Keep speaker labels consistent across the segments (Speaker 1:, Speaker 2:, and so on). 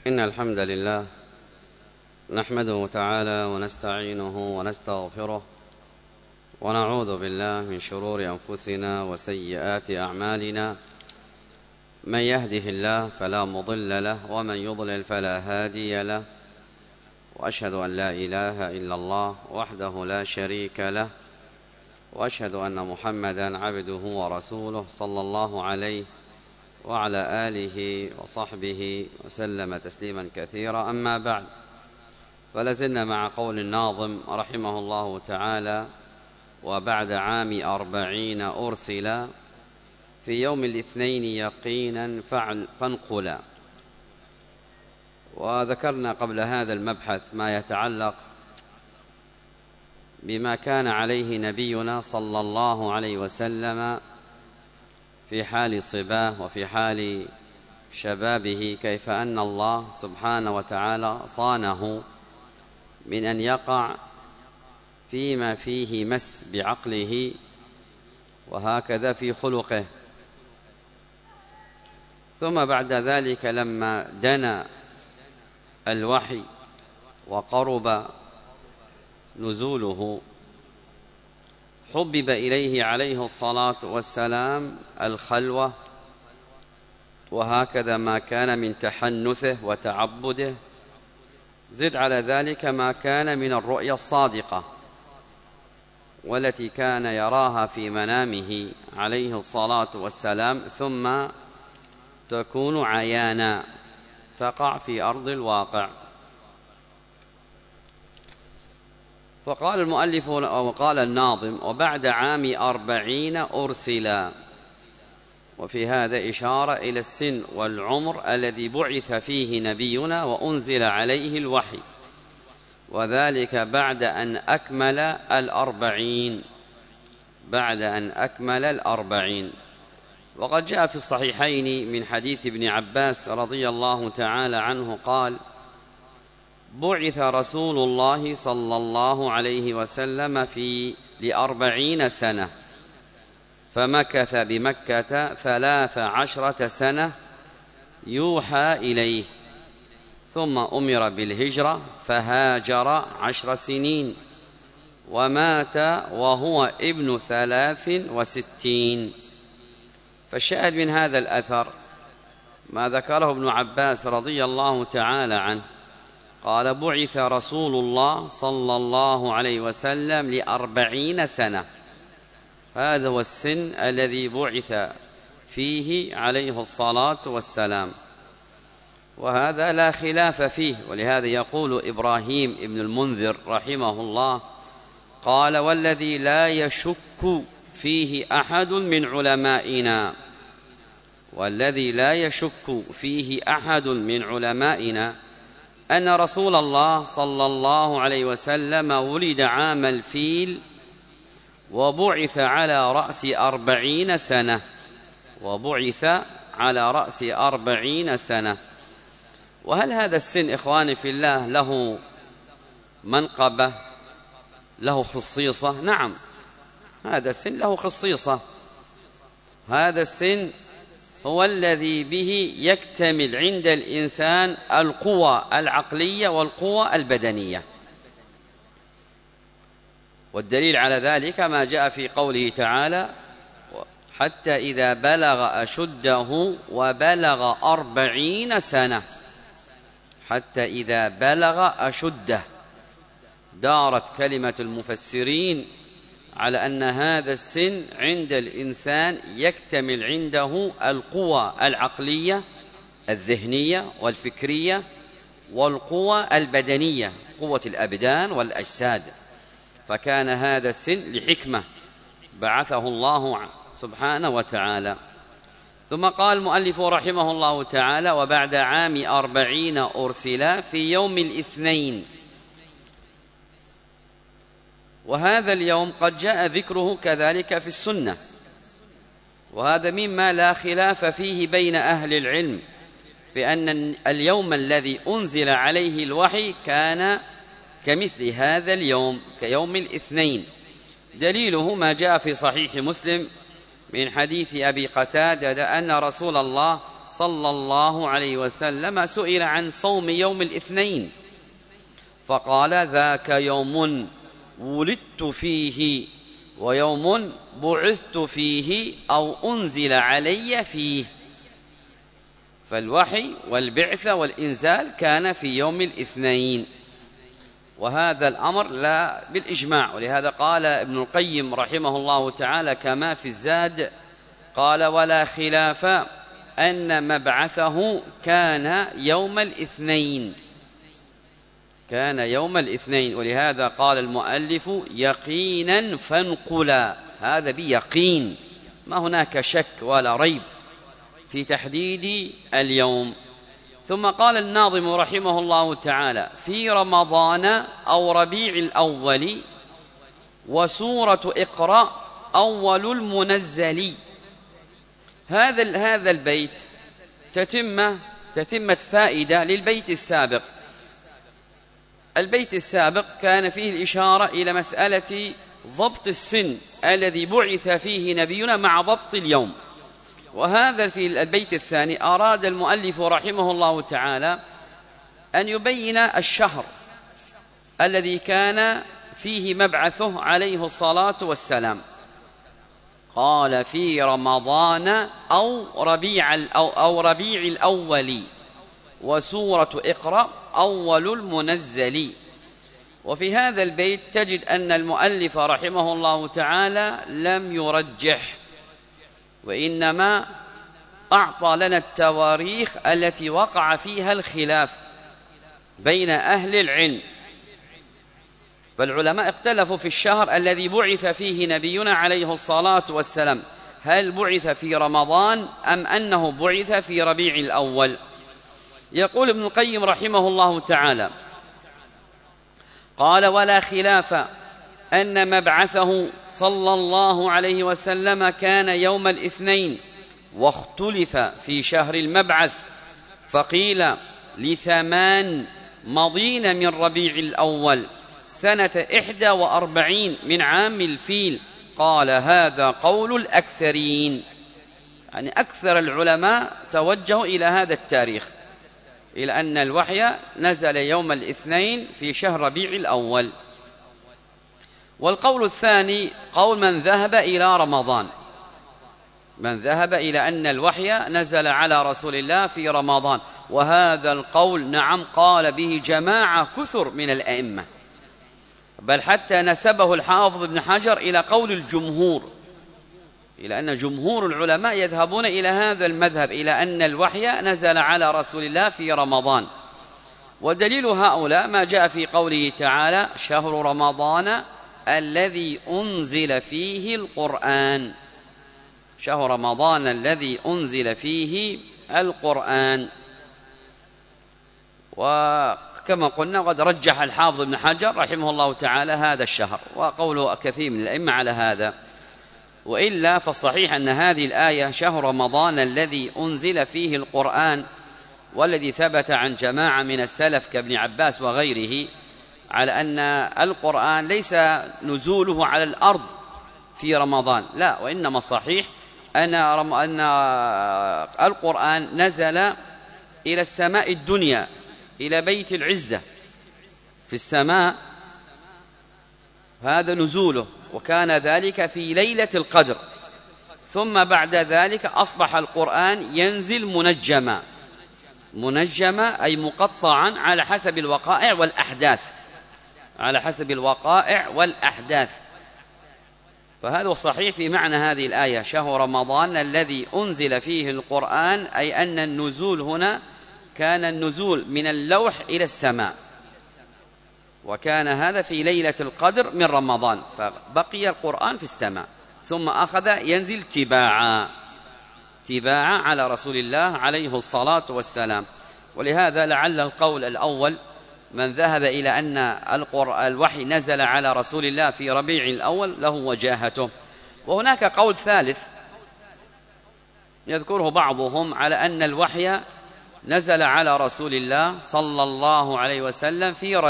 Speaker 1: إن الحمد لله نحمده تعالى ونستعينه ونستغفره ونعوذ بالله من شرور أنفسنا وسيئات أعمالنا. من يهده الله فلا مضل له ومن يضلل فلا هادي له، وأشهد أن لا إله إلا الله وحده لا شريك له، وأشهد أن محمدا عبده ورسوله صلى الله عليه وعلى آله وصحبه وسلم تسليما كثيرا. أما بعد، فلازلنا مع قول الناظم رحمه الله تعالى: وبعد عام 40 أرسلا في يوم الاثنين يقينا فانقلا. وذكرنا قبل هذا المبحث ما يتعلق بما كان عليه نبينا صلى الله عليه وسلم في حال صباه وفي حال شبابه، كيف أن الله سبحانه وتعالى صانه من أن يقع فيما فيه مس بعقله، وهكذا في خلقه. ثم بعد ذلك لما دنا الوحي وقرب نزوله حبب إليه عليه الصلاة والسلام الخلوة، وهكذا ما كان من تحنثه وتعبده. زد على ذلك ما كان من الرؤيا الصادقة والتي كان يراها في منامه عليه الصلاة والسلام، ثم تكون عيانا تقع في أرض الواقع. فقال المؤلف أو قال الناظم: وبعد عام 40 أرسلا. وفي هذا إشارة إلى السن والعمر الذي بعث فيه نبينا وأنزل عليه الوحي، وذلك بعد أن أكمل 40. بعد أن أكمل 40. وقد جاء في الصحيحين من حديث ابن عباس رضي الله تعالى عنه قال: بعث رسول الله صلى الله عليه وسلم ل40 سنة، فمكث بمكة 13 سنة يوحى إليه، ثم أمر بالهجرة فهاجر 10 سنين، ومات وهو ابن 63. فالشاهد من هذا الأثر ما ذكره ابن عباس رضي الله تعالى عنه، قال: بعث رسول الله صلى الله عليه وسلم ل40 سنة. هذا هو السن الذي بعث فيه عليه الصلاة والسلام، وهذا لا خلاف فيه. ولهذا يقول إبراهيم ابن المنذر رحمه الله قال: والذي لا يشك فيه أحد من علمائنا، والذي لا يشك فيه أحد من علمائنا أن رسول الله صلى الله عليه وسلم ولد عام الفيل، وبعث على رأس 40 سنة، وبعث على رأس 40 سنة. وهل هذا السن إخواني في الله له منقبة، له خصيصة؟ نعم، هذا السن له خصيصة. هذا السن هو الذي به يكتمل عند الإنسان القوى العقلية والقوى البدنية. والدليل على ذلك ما جاء في قوله تعالى: حتى إذا بلغ أشده وبلغ 40 سنة. حتى إذا بلغ أشده. دارت كلمة المفسرين على أن هذا السن عند الإنسان يكتمل عنده القوى العقلية الذهنية والفكرية والقوى البدنية، قوة الأبدان والأجساد. فكان هذا السن لحكمة بعثه الله سبحانه وتعالى. ثم قال المؤلف رحمه الله تعالى: وبعد عام 40 أرسلا في يوم الاثنين. وهذا اليوم قد جاء ذكره كذلك في السنة، وهذا مما لا خلاف فيه بين أهل العلم، بأن اليوم الذي أنزل عليه الوحي كان كمثل هذا اليوم، كيوم الاثنين. دليله ما جاء في صحيح مسلم من حديث أبي قتادة أن رسول الله صلى الله عليه وسلم سئل عن صوم يوم الاثنين فقال: ذاك يوم ولدت فيه ويوم بعثت فيه أو أنزل علي فيه. فالوحي والبعث والإنزال كان في يوم الاثنين، وهذا الأمر لا بالإجماع. ولهذا قال ابن القيم رحمه الله تعالى كما في الزاد، قال: ولا خلاف أن مبعثه كان يوم الاثنين، كان يوم الاثنين. ولهذا قال المؤلف: يقينا فانقلا، هذا بيقين، ما هناك شك ولا ريب في تحديد اليوم. ثم قال الناظم رحمه الله تعالى: في رمضان أو ربيع الأول وسورة اقرأ أول المنزل. هذا البيت تتمة فائدة للبيت السابق. البيت السابق كان فيه الإشارة إلى مسألة ضبط السن الذي بعث فيه نبينا مع ضبط اليوم. وهذا في البيت الثاني أراد المؤلف رحمه الله تعالى أن يبين الشهر الذي كان فيه مبعثه عليه الصلاة والسلام. قال: في رمضان أو ربيع الأول وسورة اقرأ أول المنزل. وفي هذا البيت تجد أن المؤلف رحمه الله تعالى لم يرجح، وإنما أعطى لنا التواريخ التي وقع فيها الخلاف بين أهل العلم. فالعلماء اختلفوا في الشهر الذي بعث فيه نبينا عليه الصلاة والسلام، هل بعث في رمضان أم أنه بعث في ربيع الأول؟ يقول ابن القيم رحمه الله تعالى: قال: ولا خلاف أن مبعثه صلى الله عليه وسلم كان يوم الاثنين، واختلف في شهر المبعث، فقيل: ل8 مضين من ربيع الأول سنة 41 من عام الفيل. قال: هذا قول الأكثرين، يعني أكثر العلماء توجهوا إلى هذا التاريخ، إلى أن الوحي نزل يوم الاثنين في شهر ربيع الأول. والقول الثاني قول من ذهب إلى رمضان، من ذهب إلى أن الوحي نزل على رسول الله في رمضان. وهذا القول نعم قال به جماعة كثر من الأئمة، بل حتى نسبه الحافظ ابن حجر إلى قول الجمهور، إلى أن جمهور العلماء يذهبون إلى هذا المذهب، إلى أن الوحي نزل على رسول الله في رمضان. ودليل هؤلاء ما جاء في قوله تعالى: شهر رمضان الذي أنزل فيه القرآن، شهر رمضان الذي أنزل فيه القرآن. وكما قلنا قد رجح الحافظ ابن حجر رحمه الله تعالى هذا الشهر، وقوله كثير من الأئمة على هذا. وإلا فالصحيح أن هذه الآية شهر رمضان الذي أنزل فيه القرآن، والذي ثبت عن جماعة من السلف كابن عباس وغيره على أن القرآن ليس نزوله على الأرض في رمضان، لا، وإنما الصحيح أن القرآن نزل إلى السماء الدنيا، إلى بيت العزة في السماء، هذا نزوله، وكان ذلك في ليلة القدر. ثم بعد ذلك أصبح القرآن ينزل منجما أي مقطعا على حسب الوقائع والأحداث، على حسب الوقائع والأحداث. فهذا الصحيح في معنى هذه الآية: شهر رمضان الذي أنزل فيه القرآن، أي أن النزول هنا كان النزول من اللوح إلى السماء، وكان هذا في ليلة القدر من رمضان، فبقي القرآن في السماء، ثم أخذ ينزل تباعا على رسول الله عليه الصلاة والسلام. ولهذا لعل القول الأول من ذهب إلى أن الوحي نزل على رسول الله في ربيع الأول له وجاهته. وهناك قول ثالث يذكره بعضهم على أن الوحي نزل على رسول الله صلى الله عليه وسلم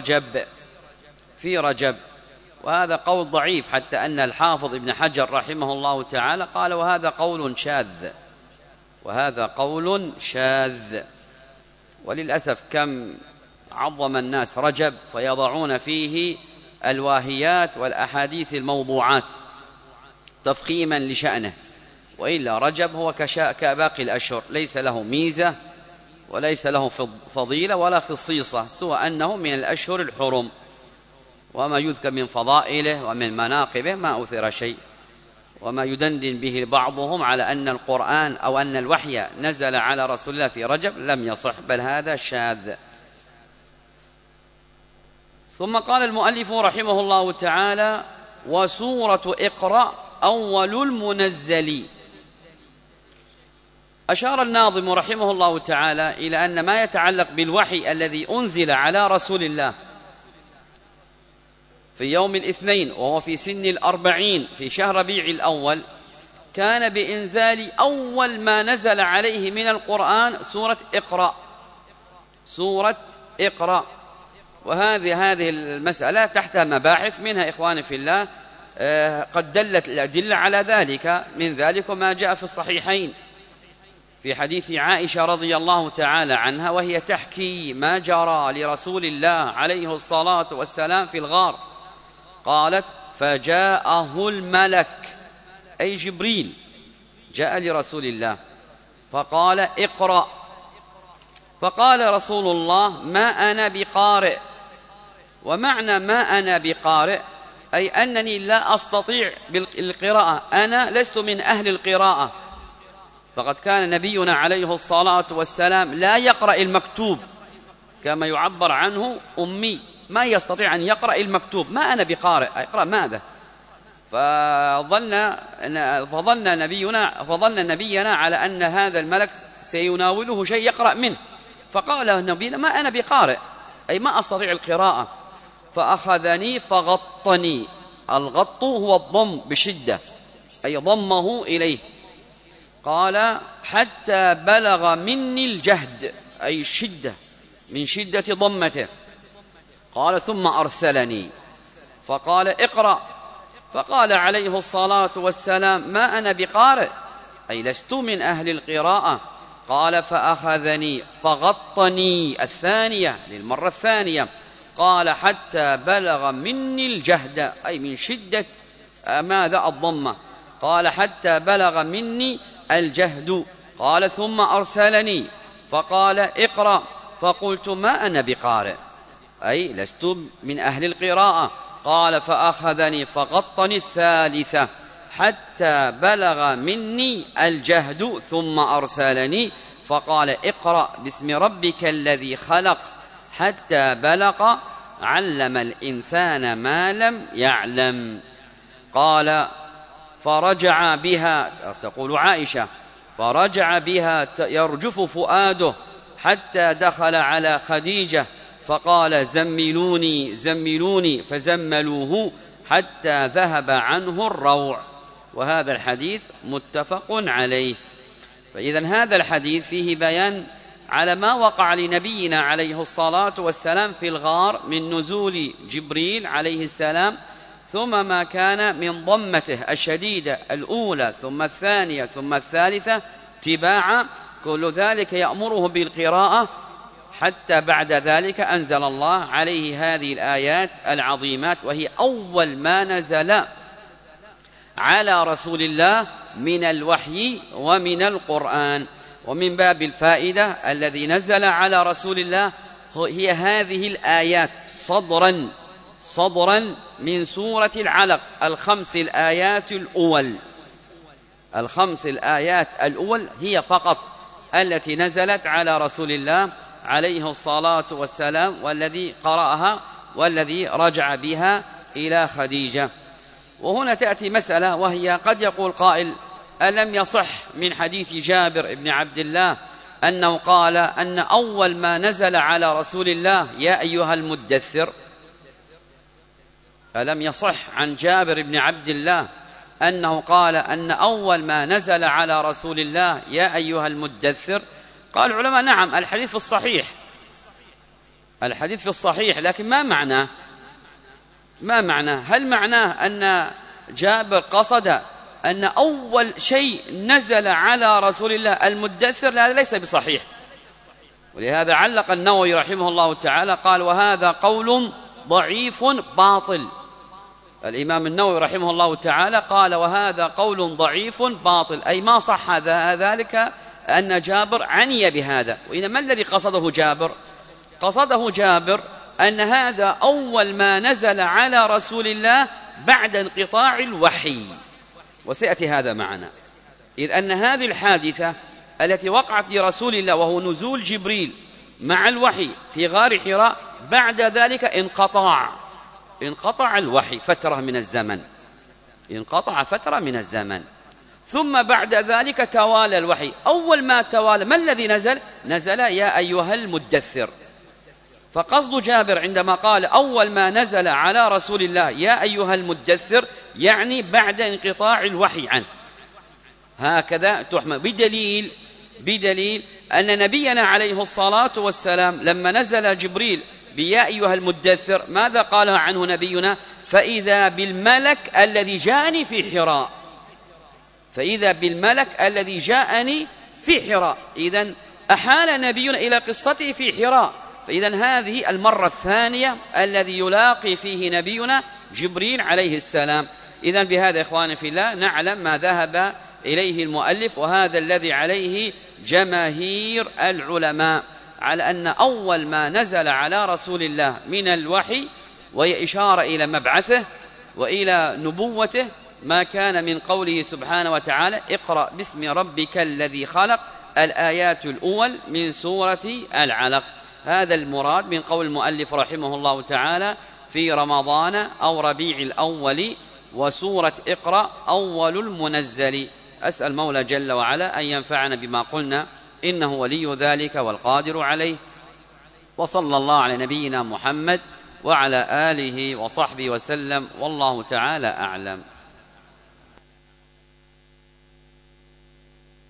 Speaker 1: في رجب، وهذا قول ضعيف، حتى أن الحافظ ابن حجر رحمه الله تعالى قال: وهذا قول شاذ، وهذا قول شاذ. وللأسف كم عظم الناس رجب فيضعون فيه الواهيات والأحاديث الموضوعات تفخيما لشأنه، وإلا رجب هو كباقي الأشهر، ليس له ميزة وليس له فضيلة ولا خصيصة، سوى أنه من الأشهر الحرم، وما يذكر من فضائله ومن مناقبه ما أثر شيء. وما يدندن به بعضهم على أن القرآن أو أن الوحي نزل على رسول الله في رجب لم يصح، بل هذا شاذ. ثم قال المؤلف رحمه الله تعالى: وسورة اقرأ أول المنزل. أشار الناظم رحمه الله تعالى إلى أن ما يتعلق بالوحي الذي أنزل على رسول الله في يوم الاثنين وهو في سن 40 في شهر ربيع الأول، كان بإنزال أول ما نزل عليه من القرآن سورة اقرأ، سورة اقرأ. وهذه المسألة تحتها مباحث، منها إخواني في الله قد دلت الأدلة على ذلك، من ذلك ما جاء في الصحيحين في حديث عائشة رضي الله تعالى عنها وهي تحكي ما جرى لرسول الله عليه الصلاة والسلام في الغار، قالت: فجاءه الملك أي جبريل جاء لرسول الله فقال: اقرأ. فقال رسول الله: ما أنا بقارئ. ومعنى ما أنا بقارئ أي أنني لا أستطيع بالقراءة، أنا لست من أهل القراءة. فقد كان نبينا عليه الصلاة والسلام لا يقرأ المكتوب، كما يعبر عنه أمي، ما يستطيع أن يقرأ المكتوب. ما أنا بقارئ، أقرأ ماذا؟ فظن نبينا على أن هذا الملك سيناوله شيء يقرأ منه، فقال نبينا: ما أنا بقارئ، أي ما أستطيع القراءة. فأخذني فغطني. الغط هو الضم بشدة، أي ضمه إليه. قال: حتى بلغ مني الجهد، أي الشدة، من شدة ضمته. قال: ثم أرسلني فقال: اقرأ. فقال عليه الصلاة والسلام: ما أنا بقارئ، أي لست من أهل القراءة. قال: فأخذني فغطني الثانية، للمرة الثانية. قال: حتى بلغ مني الجهد، أي من شدة ماذا؟ الضمة. قال: حتى بلغ مني الجهد. قال: ثم أرسلني فقال: اقرأ. فقلت: ما أنا بقارئ، أي لست من أهل القراءة. قال: فأخذني فغطني الثالثة حتى بلغ مني الجهد. ثم أرسلني فقال: اقرأ باسم ربك الذي خلق حتى بلغ علم الإنسان ما لم يعلم. قال: فرجع بها، تقول عائشة، فرجع بها يرجف فؤاده حتى دخل على خديجة فقال: زملوني زملوني، فزملوه حتى ذهب عنه الروع. وهذا الحديث متفق عليه. فإذا هذا الحديث فيه بيان على ما وقع لنبينا عليه الصلاة والسلام في الغار من نزول جبريل عليه السلام، ثم ما كان من ضمته الشديدة الأولى ثم الثانية ثم الثالثة تباعا، كل ذلك يأمره بالقراءة، حتى بعد ذلك أنزل الله عليه هذه الآيات العظيمات، وهي أول ما نزل على رسول الله من الوحي ومن القرآن. ومن باب الفائدة الذي نزل على رسول الله هي هذه الآيات صدرا من سورة العلق، الخمس الآيات الأول هي فقط التي نزلت على رسول الله عليه الصلاة والسلام، والذي قرأها والذي رجع بها إلى خديجة. وهنا تأتي مسألة، وهي قد يقول قائل: ألم يصح من حديث جابر بن عبد الله أنه قال أن أول ما نزل على رسول الله يا أيها المدثر؟ ألم يصح عن جابر بن عبد الله أنه قال أن أول ما نزل على رسول الله يا أيها المدثر؟ قال العلماء: نعم، الحديث في الصحيح، لكن ما معناه؟ هل معناه أن جابر قصد أن أول شيء نزل على رسول الله المدثر هذا ليس بصحيح. ولهذا علق النووي رحمه الله تعالى قال وهذا قول ضعيف باطل. الإمام النووي رحمه الله تعالى قال وهذا قول ضعيف باطل، أي ما صح ذلك أن جابر عني بهذا. وإن ما الذي قصده جابر؟ قصده جابر أن هذا أول ما نزل على رسول الله بعد انقطاع الوحي، وسيأتي هذا معنا. إذ أن هذه الحادثة التي وقعت لرسول الله وهو نزول جبريل مع الوحي في غار حراء، بعد ذلك انقطع الوحي فترة من الزمن، انقطع فترة من الزمن، ثم بعد ذلك توالى الوحي. أول ما توالى ما الذي نزل يا أيها المدثر. فقصد جابر عندما قال أول ما نزل على رسول الله يا أيها المدثر يعني بعد انقطاع الوحي عنه، هكذا تحمل. بدليل أن نبينا عليه الصلاة والسلام لما نزل جبريل بيا أيها المدثر ماذا قال عنه نبينا؟ فإذا بالملك الذي جاءني في حراء، فإذا بالملك الذي جاءني في حراء. إذن أحال نبينا إلى قصته في حراء. فإذن هذه المرة الثانية الذي يلاقي فيه نبينا جبريل عليه السلام. إذن بهذا إخواني في الله نعلم ما ذهب إليه المؤلف، وهذا الذي عليه جماهير العلماء، على أن أول ما نزل على رسول الله من الوحي وهي إشارة إلى مبعثه وإلى نبوته ما كان من قوله سبحانه وتعالى اقرأ باسم ربك الذي خلق، الآيات الأول من سورة العلق. هذا المراد من قول المؤلف رحمه الله تعالى في رمضان أو ربيع الأول، وسورة اقرأ أول المنزل. أسأل مولى جل وعلا أن ينفعنا بما قلنا، إنه ولي ذلك والقادر عليه. وصلى الله على نبينا محمد وعلى آله وصحبه وسلم، والله تعالى أعلم.